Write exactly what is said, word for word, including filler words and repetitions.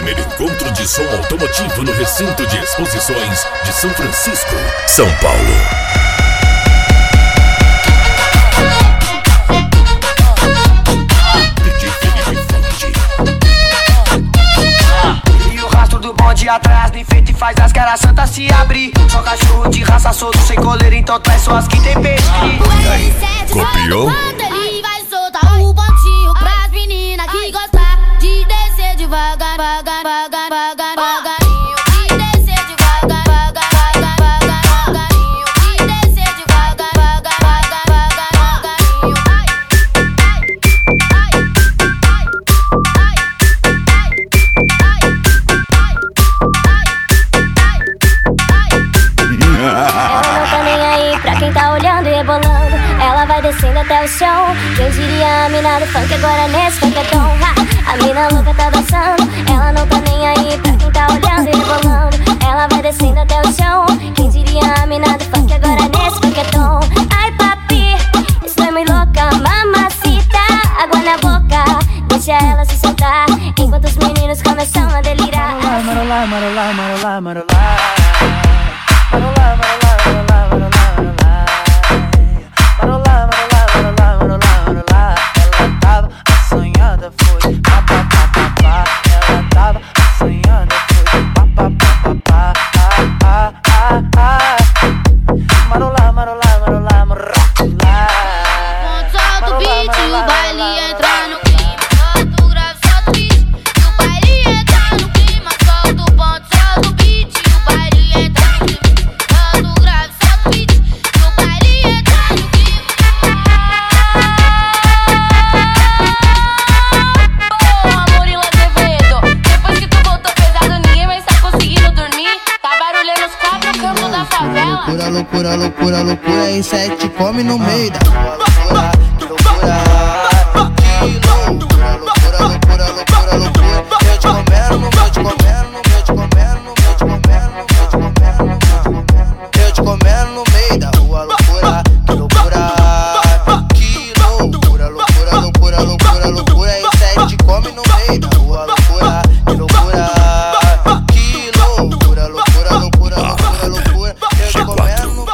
primeiro encontro de som automotivo no recinto de exposições de São Francisco, São Paulo. De atrás, no enfeite faz as caras santas se abrir. Só cachorro de raça solto, sem coleira, então traz só as que tem peixe. E aí, copiou? Ele vai soltar o pontinho pras meninas que gostam de descer devagar, devagar, devagar, devagar, devagarinho. De descer devagar, devagar, devagar, devagarinho. De descer devagar, devagar, devagar, devagarinho. Quem tá olhando e rebolando, ela vai descendo até o chão. Quem diria a mina do funk agora nesse funketão? Ha! A mina louca tá dançando, ela não tá nem aí pra quem tá olhando e rebolando. Ela vai descendo até o chão. Quem diria a mina do funk agora nesse funketão? Ai papi, estou muito louca, mamacita, água na boca, deixa ela se soltar, enquanto os meninos começam a delirar. Marolar, marolar, marolar, marolar, marolar. Marolar, marolar, marolar, marolar. Loucura, loucura, loucura, loucura, isso aí te come no meio da rua.